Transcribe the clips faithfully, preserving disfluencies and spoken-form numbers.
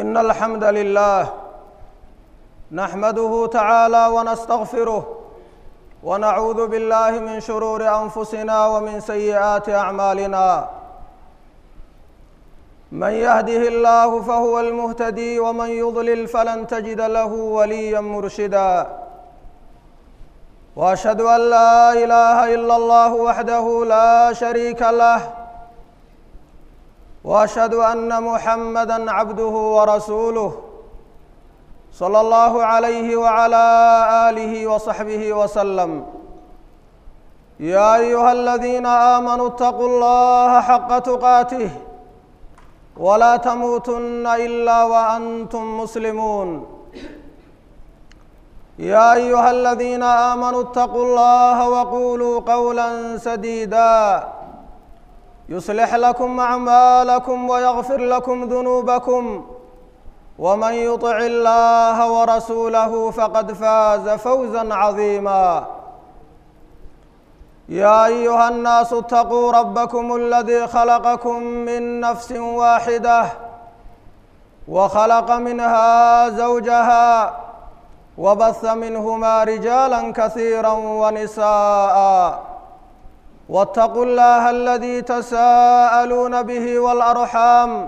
إن الحمد لله نحمده تعالى ونستغفره ونعوذ بالله من شرور أنفسنا ومن سيئات أعمالنا من يهده الله فهو المهتدي ومن يضلل فلن تجد له وليا مرشدا وأشهد أن لا إله إلا الله وحده لا شريك له وأشهد أن محمدًا عبده ورسوله صلى الله عليه وعلى آله وصحبه وسلم يا أيها الذين آمنوا اتقوا الله حق تقاته ولا تموتن إلا وأنتم مسلمون يا أيها الذين آمنوا اتقوا الله وقولوا قولا سديدا يصلح لكم أعمالكم ويغفر لكم ذنوبكم ومن يطع الله ورسوله فقد فاز فوزا عظيما يا أيها الناس اتقوا ربكم الذي خلقكم من نفس واحدة وخلق منها زوجها وبث منهما رجالا كثيرا ونساء واتقوا الله الذي تساءلون به والأرحام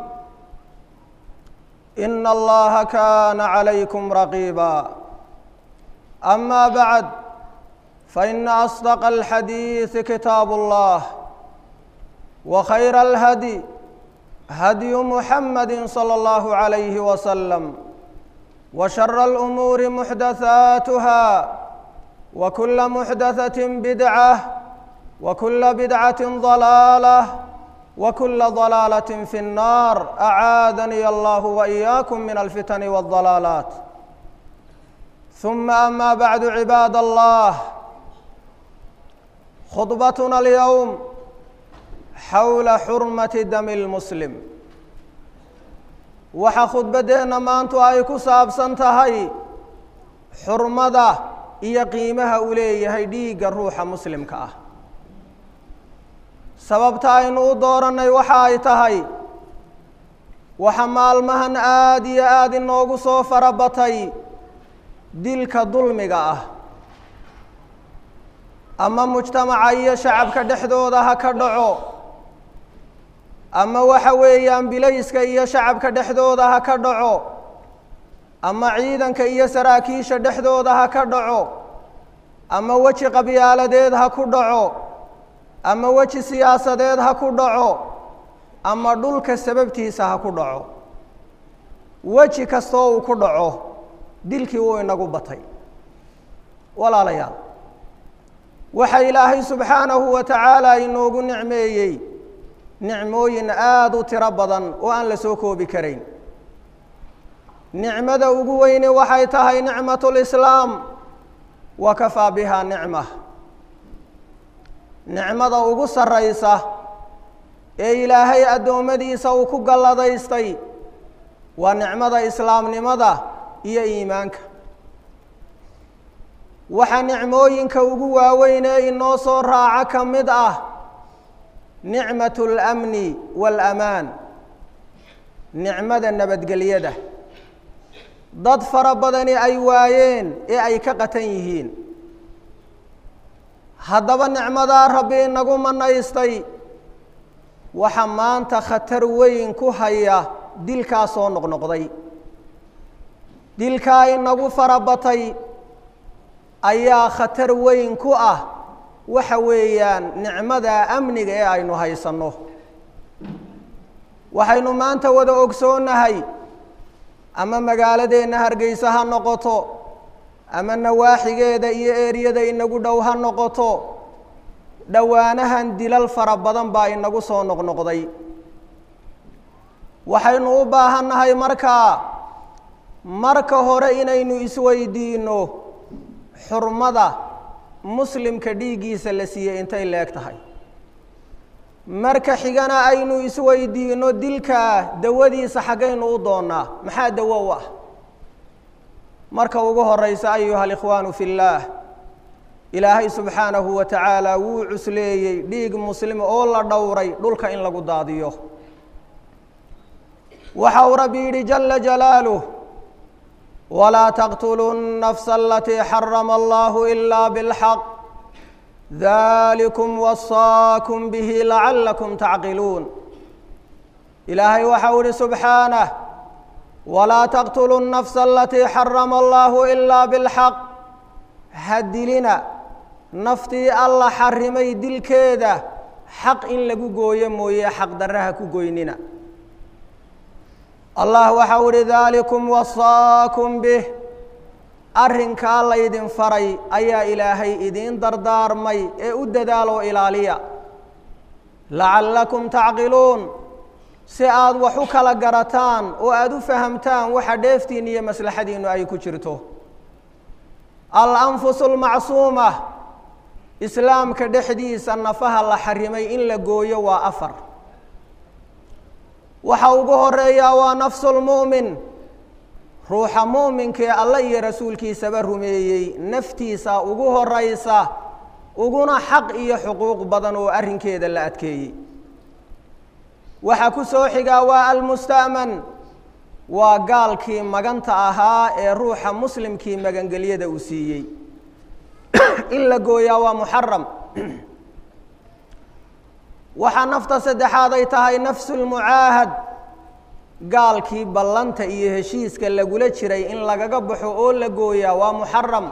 إن الله كان عليكم رقيبا أما بعد فإن أصدق الحديث كتاب الله وخير الهدي هدي محمد صلى الله عليه وسلم وشر الأمور محدثاتها وكل محدثة بدعة وكل بدعة ضلالة وكل ضلالة في النار أعاذني الله وإياكم من الفتن والضلالات ثم أما بعد عباد الله خطبتنا اليوم حول حرمة دم المسلم waxa khudbadeena maantu ay ku saabsan tahay xurmada iyo qiimaha uu leeyahay dhiigga ruuxa muslimka ah sababta aynu u dooranay waxa ay tahay waxa maalmahan aad iyo aad inoogu soo farabatay dilka dulmiga ah ama mujtamaca iyo shacabka dhexdooda ha ka dhaco ama waxa weeyaan bilayska iyo shacabka dhexdooda ha ka dhaco ama ciidanka iyo saraakiisha dhexdooda ha ka dhaco ama weji qabyaaladeed ha ku dhaco ama weji siyaasadeed ha ku dhaco ama dhulka sababtiisa ha ku dhaco weji kastoo uu ku dhaco dilkii wuu inagu batay walaalayaal waxa ilaahay subxaanahu wa tacaala inoogu nicmeeyey nicmooyin aad u tiro badan oo aan la soo koobi karayn nicmada ugu weyne waxay tahay nicmatul islaam wa kafaa biha nicma nicmada ugu sarraysa ee ilaahay addoommadiisa uu ku galladaystay waa nicmada islaamnimada iyo iimaanka waxa nicmooyinka ugu waaweyn ee inoo soo raaca ka mid ah nicmatu اlamni waalamaan nicmada nabadgelyada dad fara badani ay waayeen ee ay ka qatan yihiin haddaba nicmadaa rabbi inagu manaystay waxa maanta khatar weyn ku haya dilkaa soo noqnoqday dilkaa inagu farabatay ayaa khatar weyn ku ah waxa weeyaan nicmada amniga ee aynu haysanno waxaynu maanta wada ogsoonahay ama magaaladeenna hargeysa ha noqoto ama nawaaxigeeda iyo eeriyada inagu dhow ha noqoto dhowaanahan dilal fara badan baa inagu soo noqnoqday waxaynu u baahannahay markaa marka hore inaynu isweydiinno xurmada muslimka dhiiggiisa la siiyey intay leeg tahay marka xigana aynu isweydiino dilka dawadiisa xaggaynu u doonaa maxaa dawo u ah marka ugu horeysa ayuha alikhwaanu fi llaah ilaahay subxaanahu wa tacaala wuu cusleeyey dhiig muslim oo la dhowray dhulka in lagu daadiyo وحو ربي جل جلاله ولا تقتلوا النفس التي حرم الله إلا بالحق ذلكم وصاكم به لعلكم تعقلون إلهي وحول سبحانه ولا تقتلوا النفس التي حرم الله إلا بالحق هدلنا نفتي الله حرمي دل كيدا حق إن لقو قوي مويا حق درها كويننا الله وحول ذلكم وصاكم به أرنك الله يدين فري أيا إلهي إدين دردار مي إددالو إلاليا لعلكم تعقلون سياد وحوك لقرتان وأدو فهمتان وحديفتين يا مسلحدين أي كجرته الأنفس المعصومة إسلام كدحديث النفها الله حرمي إن لقويا وأفر وحوقه الرئيا ونفس المؤمن روح مؤمن كي الله يا رسول كي سبرهمي نفتي سا وقوه الرئيسة وقونا حق إيا حقوق بدن وأرهن كيدا لأتكي وحكو سوحيقا والمستأمن وقال كي مغانتا أها روح مسلم كي مغانقلية دوسيي إلا قويا ومحرم وحا نفط سدحاضيتها نفس المعاهد قال كي بلانتا إيه هشيس كاللا قولت شري إن لغا قبحو أولا قويا ومحرم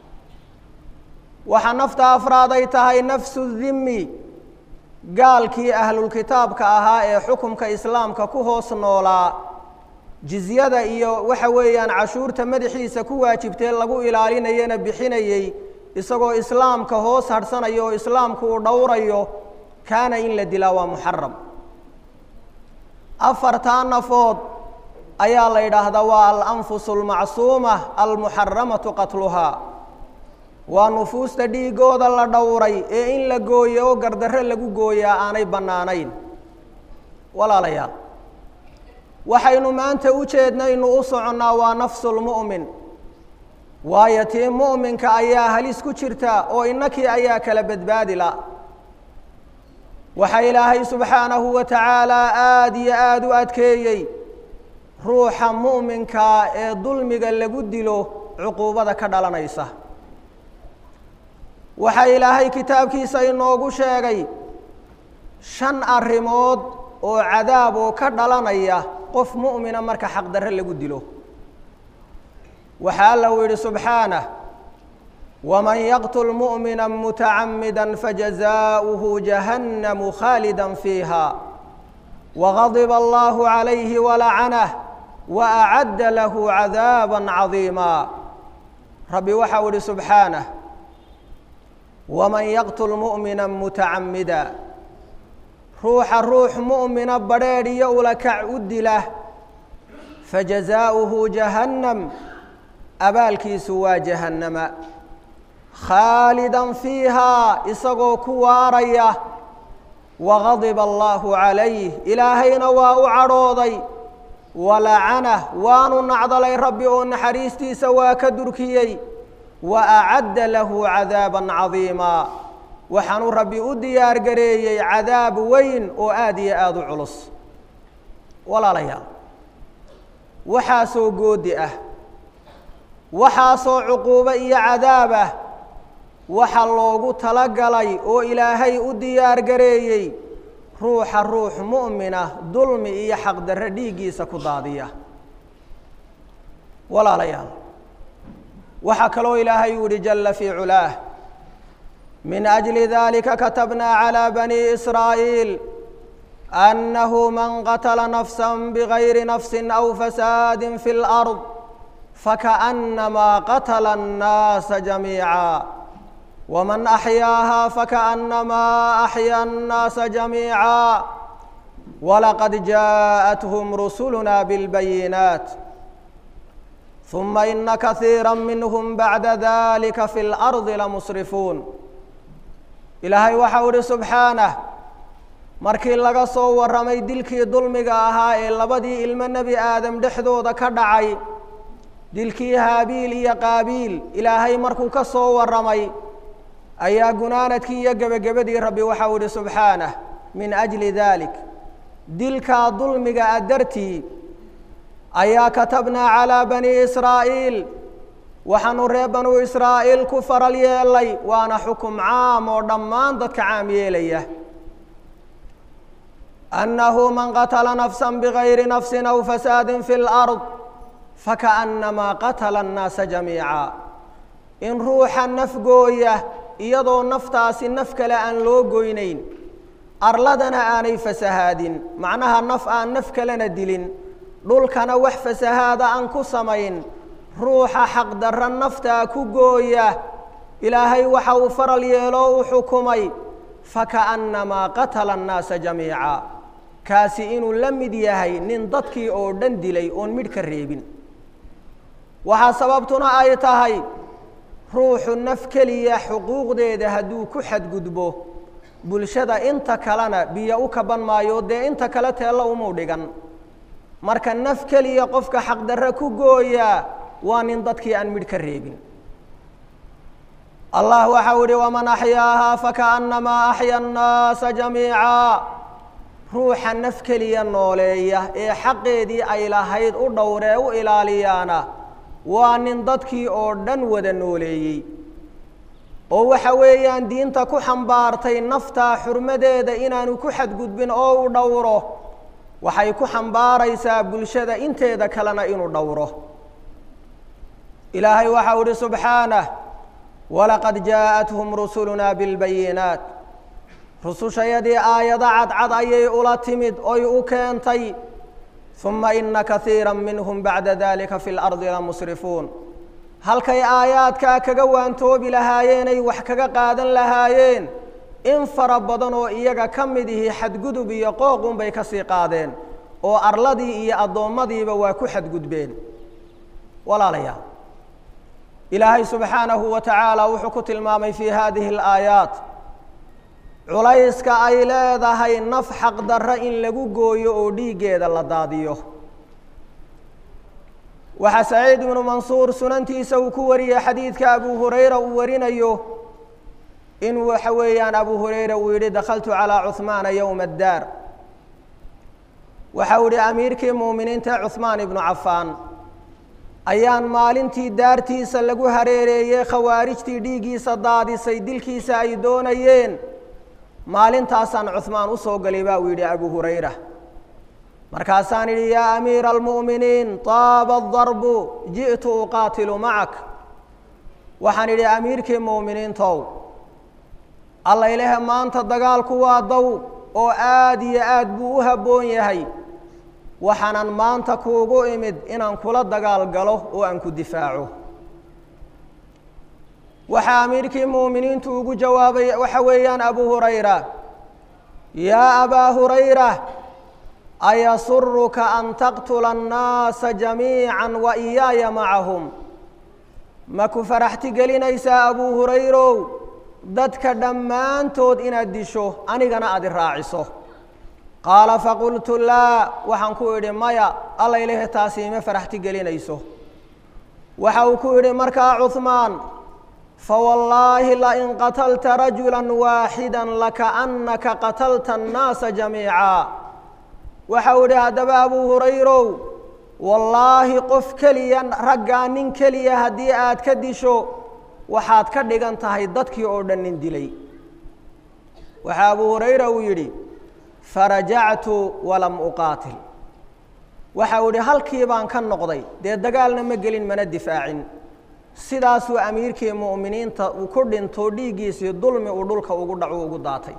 وحا نفط أفراديتها نفس الذمي قال كي أهل الكتاب كأها حكم كإسلام ككوهوس نولا جزيادة إيه وحويان عشور تمدحيسا كواجبتين لغو إلالين ينبحين يي إساقو إسلام كهوس هرسان يو إسلام كو دور يو كان إن لدلاوة محرم أفرتان نفوض أيا الله يدهدوا الأنفس المعصومة المحرمة قتلها ونفوس تدي قود الله دوري إن لقويا وقردر لقويا آني بنانين ولا ليال وحين ما أنت أجدنا إنه أصعنا ونفس المؤمن ويتيم مؤمن كأيا هلس كترتا وإنك أيا كلبد بادلا وحي إلهي سبحانه وتعالى آدي آد أدكيي روح مؤمن كظلمك اللي قدلو عقوبة كدلنيسة وحي إلهي كتابك سينوغو شاقي شن الرمود وعذاب كدلنية قف مؤمن مرك حق در اللي قدلو وحاله سبحانه ومن يقتل مؤمنا متعمدا فجزاؤه جهنم خالدا فيها وغضب الله عليه ولعنه وأعد له عذابا عظيما ربي وحول سبحانه ومن يقتل مؤمنا متعمدا روح الروح مؤمنا بريري يولك عد له فجزاؤه جهنم أبالكي سوى جهنم خالدا فيها إسقو كواريا وغضب الله عليه إلهينا وأعرضي ولعنه وان نعضلي ربي ونحريستي سوى كدركيي وأعد له عذابا عظيما وحنو ربي أديار قريي عذاب وين وآدي آذو علص ولا ليال وحاسو قودئه وحاسو عقوبة إيا عذابه وحلوغو تلقلي او إلهي وديار قريي روح الروح مؤمنة ظلم إيا حق در ديقي سكضادية ولا ليال وحكلو إلهي ورجل في علاه من أجل ذلك كتبنا على بني إسرائيل أنه من قتل نفسا بغير نفس أو فساد في الأرض فكأنما قتل الناس جميعا ومن أحياها فكأنما أحيا الناس جميعا ولقد جاءتهم رسلنا بالبينات ثم إن كثيرا منهم بعد ذلك في الأرض لمسرفون إلهي وحور سبحانه markii laga soo waramay dilkii dulmiga ahaa ee labadii ilmo nabi aadam dhexdooda ka dhacay dilkii haabiil iyo qaabiil ilaahay markuu ka soo waramay ayaa gunaanadkii iyo gabagabadii rabbi waxa uu subhanahu min ajli dhalik dilka dulmiga adartii ayaa katabnaa calaa bani israa'iil waxaanu reer banuu israa'iil ku faral yeelay waana xukum caam oo dhammaan dadka caam yeelaya annahu man qatala nafsan bigayri nafsin aw fasaadin fi lard fakaannamaa qatala annaasa jamiica in ruuxa nafgooya iyadoo naftaasi naf kale aan loo goynayn arladana aanay fasahaadin macnaha naf aan naf kalena dilin dhulkana wax fasahaada aan ku samayn ruuxa xaqdarra naftaa ku gooya ilaahay waxa uu faral yeelo u xukumay fakaannamaa qatala annaasa jamiica kaasi inuu la mid yahay nin dadkii oo dhan dilay oon midh ka reebin waxaa sababtuna ay tahay ruuxu naf keliya xuquuqdeeda hadduu ku xadgudbo bulshada inta kalena biyo u kaban maayo dee inta kale teella umuu dhigan marka naf keliya qofka xaqdarre ku gooyaa waa nin dadkii aan midh ka reebin allah waxau ihi waman axyaahaa fakaannamaa axya annaasa jamiica ruuxa naf keliya nooleeya ee xaqeedii ay lahayd u dhowree u ilaaliyaana waa nin dadkii oo dhan wada nooleeyey oo waxa weeyaan diinta ku xambaartay naftaa xurmadeeda inaanu ku xadgudbin oo u dhowro waxay ku xambaaraysaa bulshada inteeda kalena inuu dhowro ilaahay waxau ihi subxaanah walaqad jaa'athum rusulunaa bilbayinaat rusushayadii aayado cadcad ayay ula timid oy u keentay uma ina kaiira minhum bacda dalika fi lardi lamusrifuun halkay aayaadkaa kaga waantoobi lahaayeenay wax kaga qaadan lahaayeen in fara badan oo iyaga ka mid ihi xadgudub iyo qooqun bay ka sii qaadeen oo arladii iyo addoommadiiba waa ku xadgudbeen walaalayaal ilaahay subxaanahu wa tacaala wuxuu ku tilmaamay fii hadihi alaayaat culayska ay leedahay naf xaqdarra in lagu gooyo oo dhiiggeeda la daadiyo waxaa saciid ibnu mansuur sunantiisa uu ku wariyey xadiidka abu hurayra uu warinayo inuu waxa weeyaan abu hurayra uu yidhi dakhaltu calaa cuhmaana yowma addaar waxau yihi amiirkii muuminiinta cuhmaan ibnu cafaan ayaan maalintii daartiisa lagu hareereeyey khawaarijtii dhiiggiisa daadisay dilkiisa ay doonayeen maalintaasaan cuhmaan u soo galay baa uu yidhi abu hurayra markaasaan idhi yaa amiira almu'miniin taaba adarbu ji'tu uqaatilu macak waxaan idhi amiirkii mu'miniintow alla ilahe maanta dagaalku waa dow oo aad iyo aad buu u habboon yahay waxaanan maanta kuugu imid inaan kula dagaal galo oo aan ku difaaco waxaa amiirkii mu'miniintu ugu jawaabay waxa weeyaan abu hurayra yaa abaa hurayra ayasuruka an taqtula annaasa jamiica wa iyaaya macahum ma ku faraxti gelinaysaa abu hurayrow dadka dhammaantood inaad disho anigana aad i raaciso qaala faqultu laa waxaan ku idhi maya alla ilahe taasi ima faraxti gelinayso waxa uu ku yidhi markaa cuhmaan fawallaahi lain qatalta rajula waaxida lakaannaka qatalta annaasa jamiica waxa uu idhi haddaba abu hurayrow wallaahi qof keliya raggaa nin keliya haddii aad ka disho waxaad ka dhigan tahay dadkii oo dhan nin dilay waxaa abu hurayra uu yidhi farajactu walam uqaatil waxa uu idhi halkii baan ka noqday dee dagaalna ma gelin mana difaacin sidaasuu amiirkii mu'miniinta uu ku dhinto dhiiggiisii dulmi uu dhulka ugu dhacu ugu daatay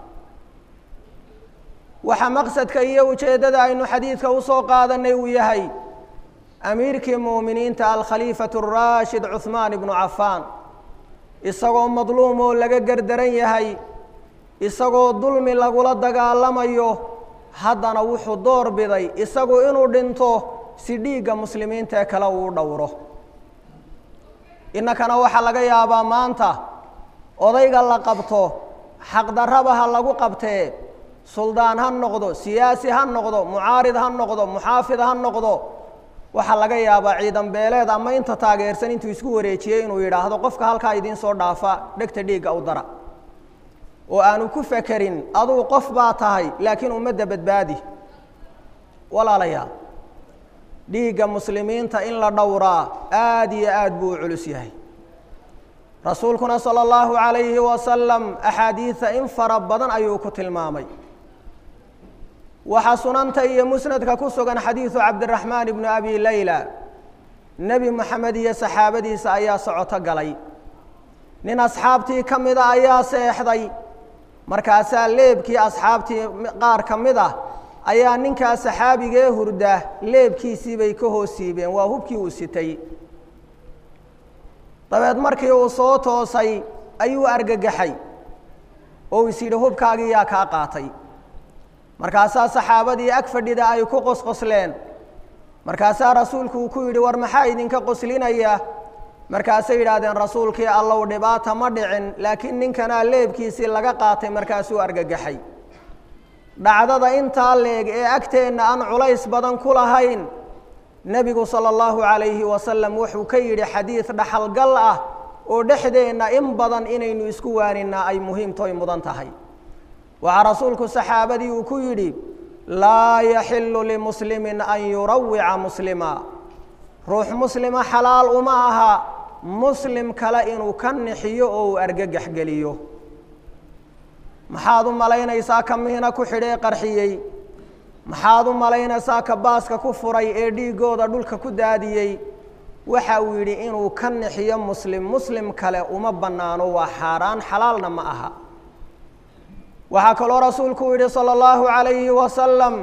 waxa maqsadka iyo ujeeddada aynu xadiidka u soo qaadanay uu yahay amiirkii mu'miniinta alkhaliifatu araashid cuhmaan ibnu cafaan isagoo madluum oo laga gardaran yahay isagoo dulmi lagula dagaalamayo haddana wuxuu door biday isagu inuu dhinto si dhiigga muslimiinta ee kale uu dhowro innakana waxaa laga yaabaa maanta odayga la qabto xaqdarraba ha lagu qabtee suldaan ha noqdo siyaasi ha noqdo mucaarid ha noqdo muxaafid ha noqdo waxaa laga yaabaa ciidan beeleed ama inta taageersan intuu isku wareejiyey inuu yidhaahdo qofka halkaa idiin soo dhaafa dhegta dhiigga u dara oo aanu ku fekerin aduu qof baa tahay laakiin ummadda badbaadi walaalayaal dhiigga muslimiinta in la dhowraa aad iyo aad buu u culus yahay. rasuulkuna sala allahu calayhi wasalam axaadiida in fara badan ayuu ku tilmaamay. waxaa sunanta iyo musnadka ku sugan xadiidu cabdiraxmaan ibnu abi layla, nebi moxamed iyo saxaabadiisa ayaa socoto galay. nin asxaabtii ka mida ayaa seexday, markaasaa leebkii asxaabtii qaar ka mid ah ayaa ninkaa saxaabigee hurda leebkiisii bay ka hoos siibeen, waa hubkii uu sitay. dabeed markii uu soo toosay ayuu argagaxay oo is yidhi hubkaagii yaa kaa qaatay. markaasaa saxaabadii ag fadhida ay ku qosqosleen. markaasaa rasuulku uu ku yidhi war maxaa idinka qoslinaya? markaasay yidhaahdeen rasuulkii allow dhibaata ma dhicin, laakiin ninkanaa leebkiisii laga qaatay. markaasuu argagaxay. dhacdada intaa leeg ee agteenna aan culays badan ku lahayn, nebigu sala allahu calayhi wasalam wuxuu ka yidhi xadiid dhaxalgal ah oo dhexdeenna in badan inaynu isku waaninaa ay muhiimtoy mudan tahay. waxaa rasuulku saxaabadii uu ku yidhi laa yaxilu limuslimin an yurawica muslima, ruux muslima xalaal uma aha muslim kale inuu ka nixiyo oo uu argagax geliyo. maxaad u malaynaysaa ka miina ku xidhee qarxiyey? maxaad u malaynaysaa ka baaska ku furay ee dhiiggooda dhulka ku daadiyey? waxa uu yidhi inuu ka nixiyo muslim muslim kale uma bannaano, waa xaaraan, xalaalna ma aha. waxaa kaloo rasuulku uu yidhi sala allahu calayhi wasalam,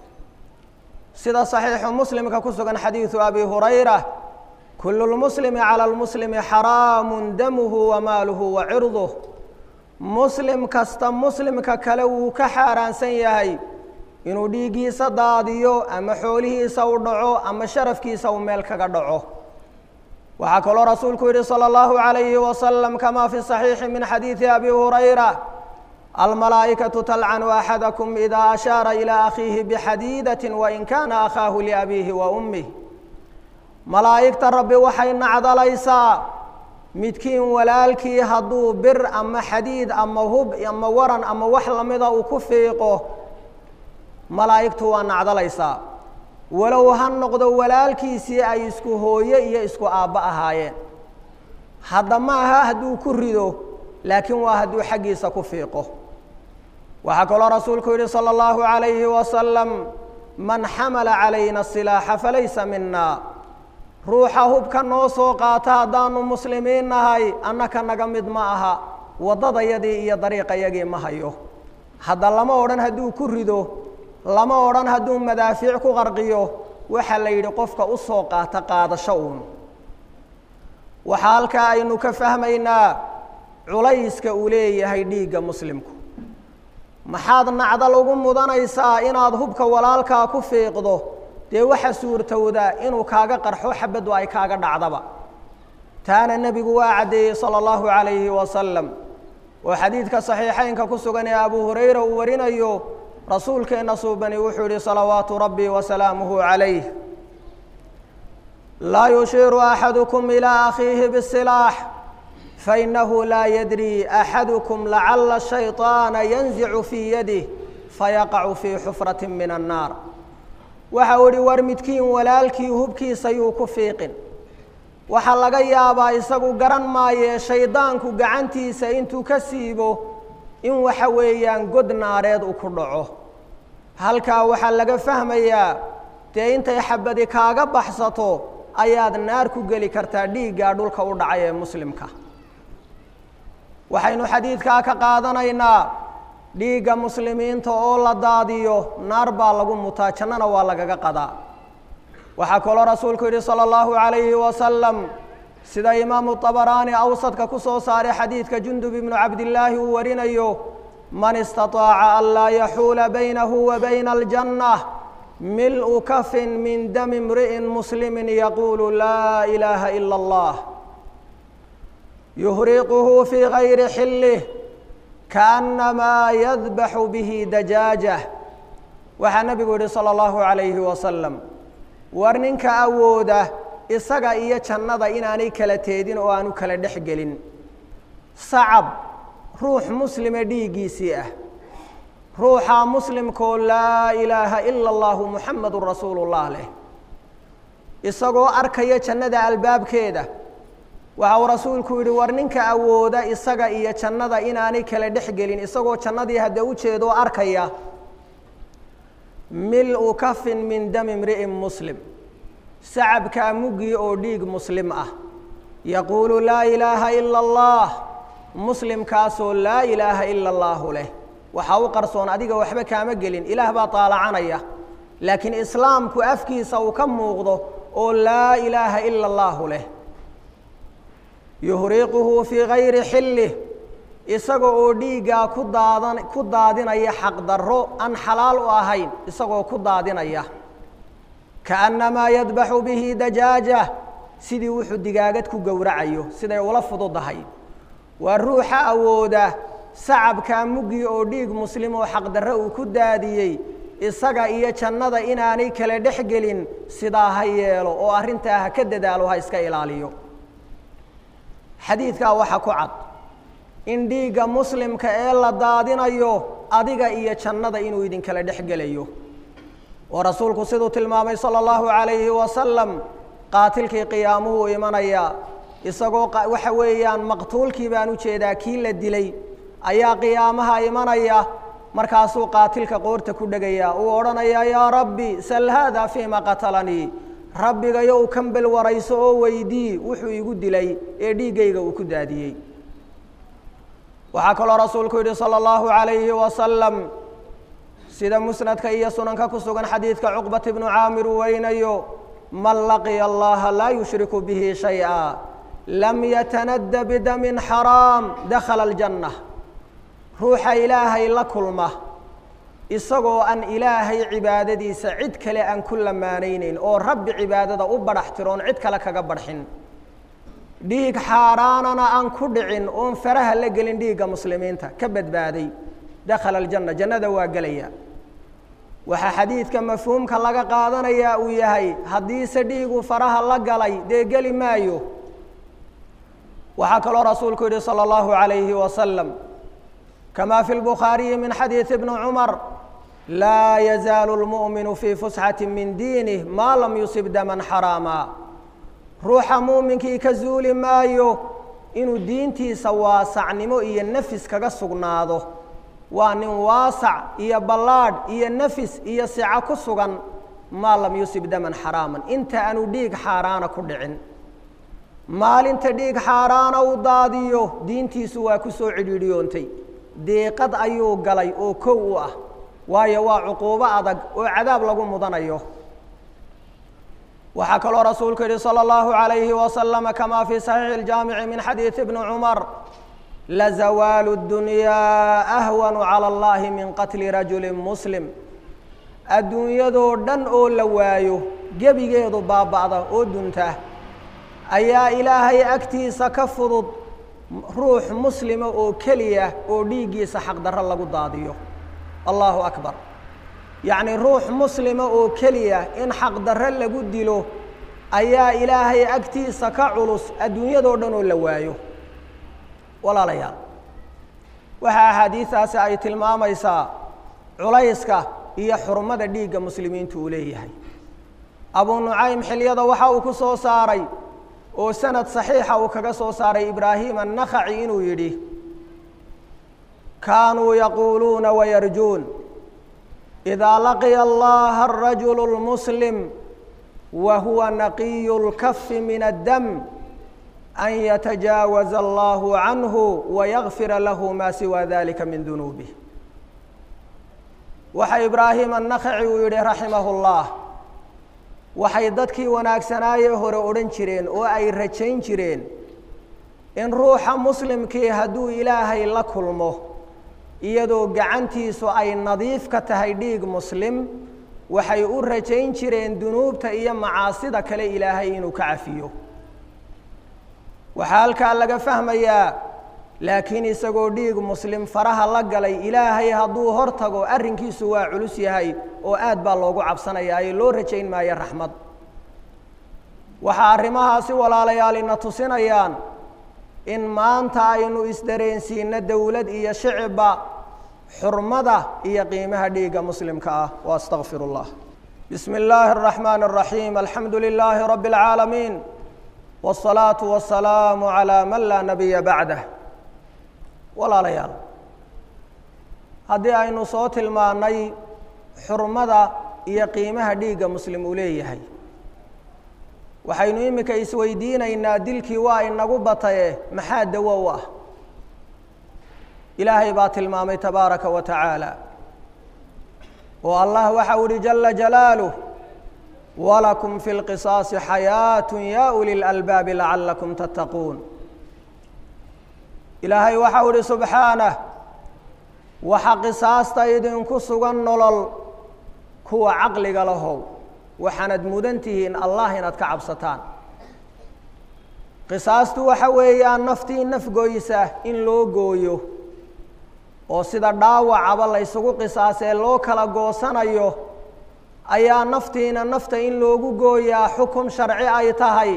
sida saxiixu muslimka ku sugan xadiidu abi hurayra, kulu lmuslimi cala lmuslimi xaraamun damuhu wa maaluhu wa cirduh. muslim kasta muslimka kale wuu ka xaaraansan yahay inuu dhiiggiisa daadiyo ama xoolihiisa u dhaco ama sharafkiisa uu meel kaga dhaco. waxaa kaloo rasuulku yidhi sala allahu calayhi wasalam kama fi saxiixi min xadiidi abi hurayra, almalaa'ikatu talcanu axadakum idaa ashaara ilaa akhiihi bixadiidatin wain kaana akhaahu liabiihi wa ummih. malaa'igta rabbi waxay nacdalaysaa midkiin walaalkii hadduu bir ama xadiid ama hub ama waran ama wax lamida uu ku fiiqo, malaa'igtu waa nacdalaysaa, walow ha noqdo walaalkiisii ay isku hooye iyo isku aabba ahaayeen. hadda ma aha hadduu ku rido, laakiin waa hadduu xaggiisa ku fiiqo. waxaa kaloo rasuulku yidhi sala allahu calayhi wasalam man xamala calayna asilaaxa falaysa mina, ruuxa hubka noo soo qaata haddaanu muslimiin nahay annaka naga mid ma aha, waddadayadii iyo dariiqayagii ma hayo. hadda lama odhan hadduu ku rido, lama odhan hadduu madaafiic ku qarqiyo, waxaa la yidhi qofka u soo qaata qaadasho uun. waxaa halkaa aynu ka fahmaynaa culayska uu leeyahay dhiigga muslimku. maxaad nacdal ugu mudanaysaa inaad hubka walaalkaa ku fiiqdo? dee waxa suurtowda inuu kaaga qarxo, xabaddu ay kaaga dhacdaba. taana nebigu waa caddeeyey sala allahu calayhi wasalam, oo xadiidka saxiixeynka ku sugan ee abu hurayra uu warinayo, rasuulkeenna suubani wuxuu yihi salawaatu rabbi wasalaamuhu calayh, laa yushiiru axadukum ilaa akhiihi bisilaax fainahu laa yadri axadukum lacala shayطaana yanzicu fii yadih fayaqacu fii xufrati min annaar. waxa uu ihi war midkiin walaalkii hubkiisa yuu ku fiiqin, waxaa laga yaabaa isagu garan maayee shaydaanku gacantiisa intuu ka siibo in waxa weeyaan god naareed uu ku dhaco. halkaa waxaa laga fahmayaa dee intay xabadi kaaga baxsato ayaad naar ku geli kartaa dhiiggaa dhulka u dhacay ee muslimka. waxaynu xadiidkaa ka qaadanaynaa dhiigga muslimiinta oo la daadiyo naar baa lagu mutaa, jannana waa lagaga qadaa. waxaa kaloo rasuulku yidhi sala allahu calayhi wasalam, sida imaamu طabaraani awsadka ku soo saaray xadiidka jundub ibnu cabdillaahi uu warinayo, man istaطaaca an laa yaxuula baynahu wa bayna aljanna mil'u kafin min dami imri'in muslimin yaquulu laa ilaaha ila allah yuhriquhu fii gayri xillih kaannamaa yadbaxu bihi dajaajah. waxaa nebigu yihi sala allahu calayhi wasalam, war ninka awooda isaga iyo jannada inaanay kala teedin oo aanu kala dhex gelin, sacab ruux muslime dhiiggiisii ah, ruuxa muslimkoo laa ilaaha ila allahu muxamadun rasuulullah leh, isagoo arkaya jannada albaabkeeda waxa uu rasuulku yidhi war ninka awooda isaga iyo jannada inaanay kala dhex gelin isagoo jannadii hadda u jeedo arkaya mil'u kafin min dami imri'in muslim sacabkaa muggii oo dhiig muslim ah yaquulu laa ilaaha ila allah muslimkaasoo laa ilaaha ila allaahu leh waxaa u qarsoon adiga waxba kaama gelin ilaah baa taalacanaya laakiin islaamku afkiisa uu ka muuqdo oo laa ilaaha ila allaahu leh yuhriquhu fii gayri xillih isagoo oo dhiiggaa ku daadan ku daadinaya xaqdarro aan xalaal u ahayn isagoo ku daadinaya kaannamaa yadbaxu bihi dajaaja sidii wuxuu digaagad ku gowracayo siday ula fududahay waa ruuxa awooda sacabkaa muggii oo dhiig muslim oo xaqdarro uu ku daadiyey isaga iyo jannada inaanay kala dhex gelin sidaa ha yeelo oo arrintaa ha ka dadaalo ha iska ilaaliyo xadiidkaa waxaa ku cad in dhiigga muslimka ee la daadinayo adiga iyo jannada inuu idinkala dhex gelayo oo rasuulku siduu tilmaamay sala allahu calayhi wasalam qaatilkii qiyaamuhu imanaya isagoo waxa weeyaan maqtuulkii baan u jeedaa kii la dilay ayaa qiyaamaha imanaya markaasuu qaatilka qoorta ku dhegaya uu odhanayaa yaa rabbi sal haada fiima qatalanii rabbigayow kambel warayso oo weydii wuxuu igu dilay ee dhiiggayga uu ku daadiyey waxaa kaloo rasuulku yidhi sala allahu calayhi wasalam sida musnadka iyo sunanka ku sugan xadiidka cuqbat ibnu caamir uu weynayo man laqiya allaha laa yushriku bihi shay-a lam yatanadda bidamin xaraam dakhala aljanna ruuxa ilaahay la kulma isagoo aan ilaahay cibaadadiisa cid kale aan ku lamaanaynayn oo rabbi cibaadada u badhax tiroon cid kale kaga badxin dhiig xaaraanana aan ku dhicin oon faraha la gelin dhiigga muslimiinta ka badbaaday dakhala aljanna jannada waa gelaya waxaa xadiidka mafhuumka laga qaadanayaa uu yahay haddiise dhiigu faraha la galay dee geli maayo waxaa kaloo rasuulku yidhi sala allahu calayhi wasalam kamaa fi lbukhaariyi min xadiidi ibni cumar laa yazaalu lmu'minu fii fusxati min diinih maa lam yusib daman xaraama ruuxa muuminkii ka zuuli maayo inuu diintiisa waasacnimo iyo nafis kaga sugnaado waa nin waasac iyo ballaadh iyo nafis iyo sico ku sugan maa lam yusib daman xaraaman inta aanu dhiig xaaraana ku dhicin maalinta dhiig xaaraana u daadiyo diintiisu waa ku soo cidhiidhiyoontay deeqad ayuu galay oo kow u ah waayo waa cuquubo adag oo cadaab lagu mudanayo waxaa kaloo rasuulku yidhi salى اllahu عalayhi wasalam kamaa fii saxiixi اljaamici min xadiidi bni cumar lazawaalu اdunyaa ahwanu calى اllahi min qatli rajuli muslim adduunyadoo dhan oo la waayo gebigeedu baaba'da oo dunta ayaa ilaahay agtiisa ka fudud ruux muslima oo keliya oo dhiiggiisa xaqdarro lagu daadiyo allahu akbar yacni ruux muslima oo keliya in xaqdarro lagu dilo ayaa ilaahay agtiisa ka culus adduunyadoo dhan oo la waayo walaalayaal waxaa axaadiistaasi ay tilmaamaysaa culayska iyo xurmada dhiigga muslimiintu uu leeyahay abu nucaym xilyada waxa uu ku soo saaray oo sanad saxiixa uu kaga soo saaray ibraahim annakhaci inuu yidhi kaanuu yaquuluuna wayarjuun إذا لقي الله الرجل المسلم وهو نقي الكف من الدم أن يتجاوز الله عنه ويغفر له ما سوى ذلك من ذنوبه وحي إبراهيم النخعي ويري رحمه الله وحي dadkii wanaagsanaaye hore odhan jireen oo ay rajayn jireen in ruuxa muslimkii hadduu ilaahay la kulmo iyadoo gacantiisu ay nadiif ka tahay dhiig muslim waxay u rajayn jireen dunuubta iyo macaasida kale ilaahay inuu ka cafiyo waxaa halkaa laga fahmayaa laakiin isagoo dhiig muslim faraha la galay ilaahay hadduu hor tago arrinkiisu waa culus yahay oo aad baa loogu cabsanayaa ee loo rajayn maayo raxmad waxaa arrimahaasi walaalayaalina tusinayaan in maanta aynu isdareensiino dowlad iyo shicibba xurmada iyo qiimaha dhiigga muslimka ah wa astaqfir allah بسم الله الرحمن الرحيم الحمد لله رب العالمين والصلاة والسلام على من لا نبي بعده ولا ليال هذه أين صوت الماني حرمة iyo qiimaha dhiiga muslim uu leeyahay waxaynu imika isweydiinaynaa dilkii waa inagu batay maxaa dawo u ah ilaahay baa tilmaamay tabaaraka wa tacaala oo allah waxa uu jalla jalaaluhu walakum fil qisaas hayatun ya ulil albab la'allakum tattaqun ilaahay waxa uu subhanahu waxa qisaasta idinku sugan nolol kuwa caqliga lahow waxaanad mudantihiin allah inaad ka cabsataan qisaastu waxa weeyaan naftii nafgoysa in loo gooyo oo sida dhaawacaba la isugu qisaasee loo kala goosanayo ayaa naftiina nafta in loogu gooyaa xukum sharci ay tahay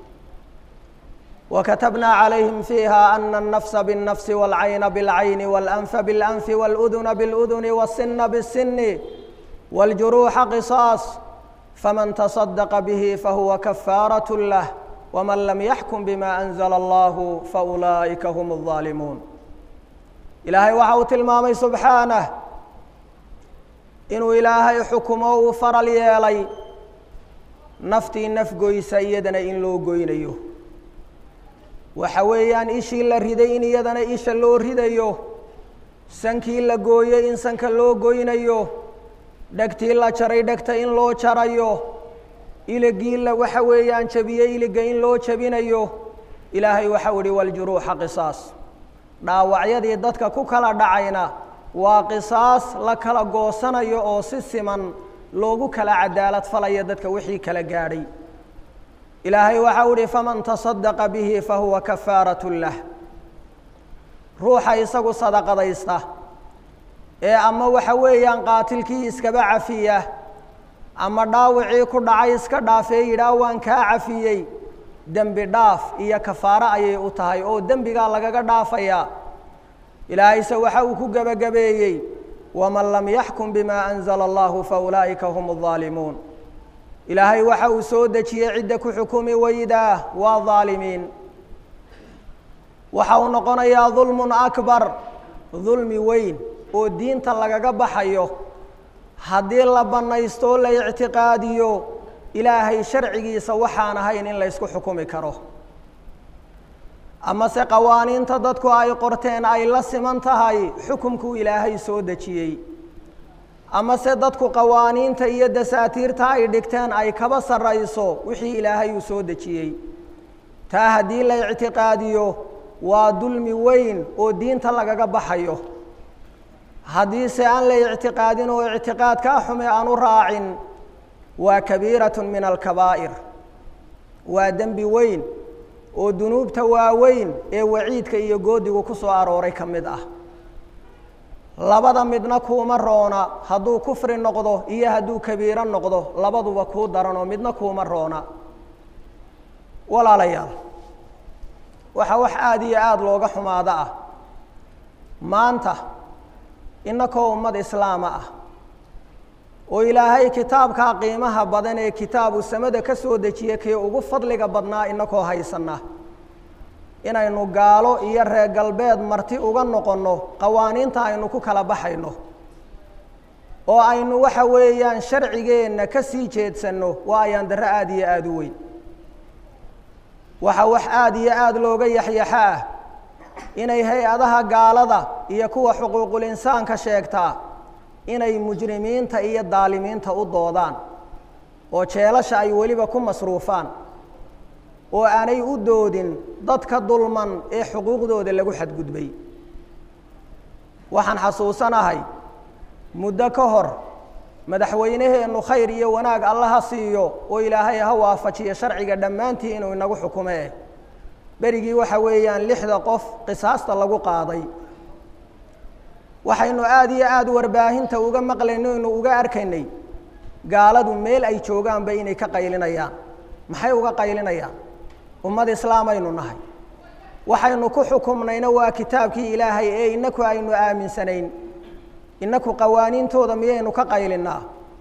وكتبنا عليهم فيها أن النفس بالنفس والعين بالعين والأنف بالأنف والأذن بالأذن والسن بالسن والجروح قصاص فمن تصدق به فهو كفارة له ومن لم يحكم بما أنزل الله فأولئك هم الظالمون إلهي وحو تلمامي سبحانه إنه إلهي حكمه فرل يالي نفتي نفقوي سيدنا إن لو قوينيو وحويان إشي إلا ردين يدنا إيش اللو رديو سنكي إلا قوي إن سنك اللو قوينيو dhagtii la jaray dhagta in loo jarayo ilagii la waxa weeyaan jabiyay ilaga in loo jabinayo ilaahay waxa wari wal juruuha qisaas dhaawacyadii dadka ku kala dhacayna waa qisaas la kala goosanayo oo si siman loogu kala cadaalad falaya dadka wixii kala gaadhay ilaahay waxa wari faman tasaddaqa bihi fa huwa kafaaratu lah ruuxa isagu sadaqadaysta ee ama waxa weeyaan qaatilkii iskaba cafiya ama dhaawicii ku dhacay iska dhaafay yidhaa waan kaa cafiyey dembi dhaaf iyo kafaaro ayay u tahay oo dembigaa lagaga dhaafaya ilaahayse waxa uu ku gabagabeeyey waman lam yaxkum bimaa anzala allahu fa ulaa'ika hum aldaalimuun ilaahay waxa uu soo dejiyey cidda ku xukumi weydaa waa daalimiin waxa uu noqonayaa dulmun akbar dulmi weyn oo diinta lagaga baxayo haddii la banaysto la ictiqaadiyo ilaahay sharcigiisa waxaan ahayn in la isku xukumi karo ama se qawaaniinta dadku ay qorteen ay la siman tahay xukumku ilaahay soo dejiyey ama se dadku qawaaniinta iyo dasaatiirta ay dhigteen ay kaba sarayso wixii ilaahay uu soo dejiyey taa haddii la ictiqaadiyo waa dulmi weyn oo diinta lagaga baxayo haddii se aan la ictiqaadin oo ictiqaadkaa xume aan u raacin waa kabiiratun min alkabaa'ir waa dembi weyn oo dunuubta waaweyn ee waciidka iyo goodigu ku soo arooray ka mid ah labada midna kuuma roona hadduu kufri noqdo iyo hadduu kabiiro noqdo labaduba kuu daran oo midna kuuma roona walaalayaal waxaa wax aada iyo aada looga xumaado ah maanta innakoo ummad islaama ah oo ilaahay kitaabkaa qiimaha badan ee kitaabu samada ka soo dejiye kii ugu fadliga badnaa innakoo haysana inaynu gaalo iyo reer galbeed marti uga noqonno qawaaniinta aynu ku kala baxayno oo aynu waxa weeyaan sharcigeenna ka sii jeedsanno waa ayaan darro aada iyo aada u weyn waxa wax aada iyo aada looga yaxyaxa ah inay hay-adaha gaalada iyo kuwa xuquuqul insaanka sheegtaa inay mujrimiinta iyo daalimiinta u doodaan oo jeelasha ay weliba ku masruufaan oo aanay u doodin dadka dulman ee xuquuqdooda lagu xadgudbay waxaan xasuusanahay muddo ka hor madaxweynaheennu khayr iyo wanaag allaha siiyo oo ilaahay ha waafajiyo sharciga dhammaantii inuu inagu xukume berigii waxa weeyaan lixda qof qisaasta lagu qaaday waxaynu aada iyo aada warbaahinta uga maqlayno inuu uga arkaynay gaaladu meel ay joogaanba inay ka qaylinayaan maxay uga qaylinayaan ummad islaamaynu nahay waxaynu ku xukumnayna waa kitaabkii ilaahay ee inaku aynu aaminsanayn inaku qawaaniintooda miyaynu ka qaylinaa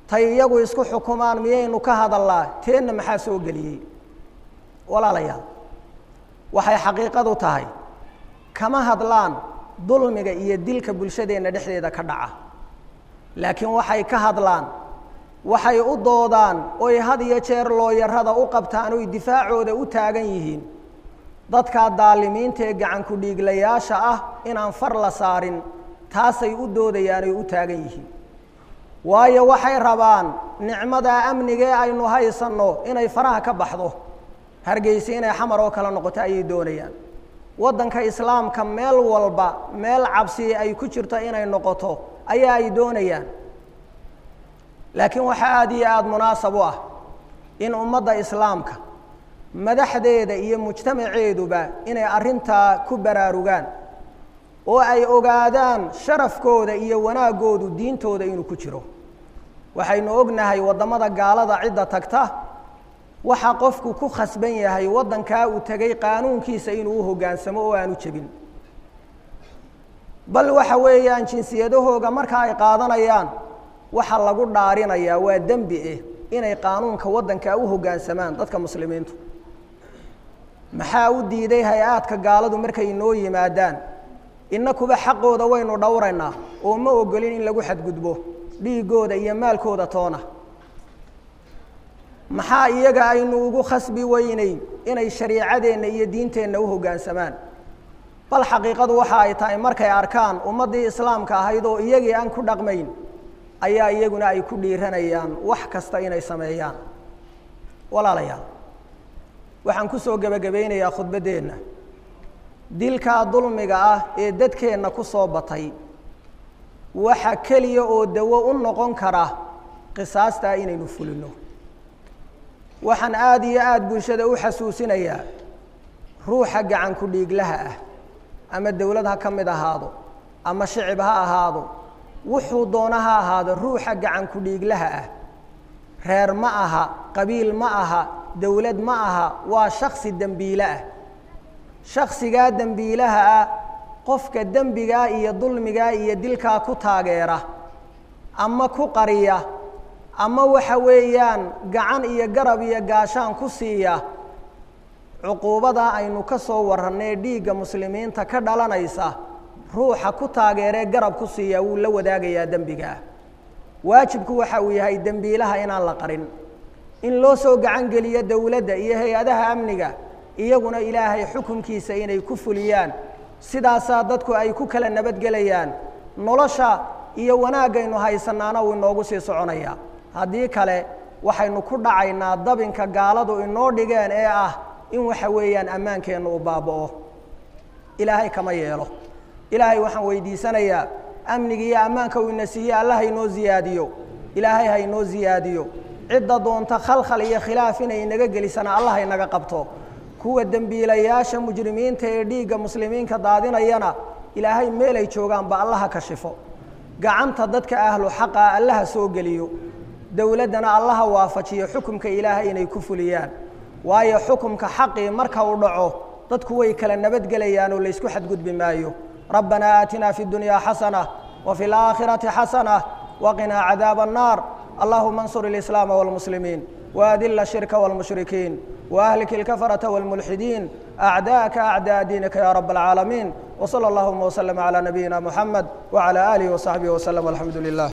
tay iyagu isku xukumaan miyaynu ka hadalnaa teenna maxaa soo geliyey walaalayaal waxay xaqiiqadu tahay kama hadlaan dulmiga iyo dilka bulshadeenna dhexdeeda ka dhaca laakiin waxay ka hadlaan waxay u doodaan oy had iyo jeer looyarada u qabtaan oy difaacooda u taagan yihiin dadka daalimiinta ee gacan ku dhiiglayaasha ah inaan far la saarin taasay u doodayaan oy u taagan yihiin waayo waxay rabaan nicmada amniga ee aynu haysanno inay faraha ka baxdo hargeysa inay xamar oo kala noqoto ayay doonayaan waddanka islaamka meel walba meel cabsi ay ku jirto inay noqoto ayaa ay doonayaan laakiin waxa aad iyo aad munaasab u ah in ummadda islaamka madaxdeeda iyo mujtamaceeduba inay arrintaa ku baraarugaan oo ay ogaadaan sharafkooda iyo wanaagoodu diintooda inuu ku jiro waxaynu ognahay waddamada gaalada cidda tagta waxa qofku ku khasban yahay waddankaa uu tegay qaanuunkiisa inuu u hoggaansamo oo aanu jebin bal waxa weeyaan jinsiyadahooga marka ay qaadanayaan waxa lagu dhaarinayaa waa dembi eh inay qaanuunka waddankaa u hoggaansamaan dadka muslimiintu maxaa u diiday hay-aadka gaaladu markay noo yimaadaan innakuba xaqooda waynu dhowraynaa oo ma ogolin in lagu xadgudbo dhiigooda iyo maalkooda toona maxaa iyaga aynu ugu khasbi weynayn inay shariicadeenna iyo diinteenna u hoggaansamaan bal xaqiiqadu waxa ay tahay markay arkaan ummaddii islaamka ahayd oo iyagii aan ku dhaqmayn ayaa iyaguna ay ku dhiiranayaan wax kasta inay sameeyaan walaalayaal waxaan ku soo gebagabeynayaa khudbaddeenna dilkaa dulmiga ah ee dadkeenna ku soo batay waxa keliya oo dawo u noqon kara qisaastaa inaynu fulino waxaan aad iyo aad bulshada u xasuusinayaa ruuxa gacan ku dhiiglaha ah ama dawlad ha ka mid ahaado ama shicib ha ahaado wuxuu doona ha ahaado ruuxa gacan ku dhiiglaha ah reer ma aha qabiil ma aha dawlad ma aha waa shaksi dembiile ah shaksigaa dembiilaha ah qofka dembigaa iyo dulmigaa iyo dilkaa ku taageera ama ku qariya ama waxa weeyaan gacan iyo garab iyo gaashaan ku siiya cuquubadaa aynu ka soo warrannay dhiigga muslimiinta ka dhalanaysa ruuxa ku taageeree garab ku siiya wuu la wadaagayaa dembigaa waajibku waxa uu yahay dembiilaha inaan la qarin in loo soo gacan geliyo dowladda iyo hay-adaha amniga iyaguna ilaahay xukunkiisa inay ku fuliyaan sidaasaa dadku ay ku kala nabadgelayaan nolosha iyo wanaagaynu haysanaana uu inoogu sii soconayaa haddii kale waxaynu ku dhacaynaa dabinka gaaladu inoo dhigeen ee ah in waxa weeyaan ammaankeennu u baaba'o ilaahay kama yeelo ilaahay waxaan weydiisanayaa amniga iyo ammaanka uu ina siiye allah haynoo ziyaadiyo ilaahay haynoo ziyaadiyo cidda doonta khalkhal iyo khilaaf inay inaga gelisana allah haynaga qabto kuwa dembiilayaasha mujrimiinta ee dhiigga muslimiinka daadinayana ilaahay meelay joogaanba allaha ka shifo gacanta dadka ahlu xaqa allaha soo geliyo dowladdana allaha waafajiyo xukumka ilaahay inay ku fuliyaan waayo xukumka xaqii marka uu dhaco dadku way kala nabadgelayaan oo laysku xadgudbi maayo rabbanaa aatinaa fi dunyaa xasana wa fi laakhirati xasana waqinaa cadaaba annaar allahuma ansur ilislaama waalmuslimiin waadilla shirka waalmushrikiin وأهلك الكفرة والملحدين أعداءك أعداء دينك يا رب العالمين وصلى اللهم وسلم على نبينا محمد وعلى آله وصحبه وسلم والحمد لله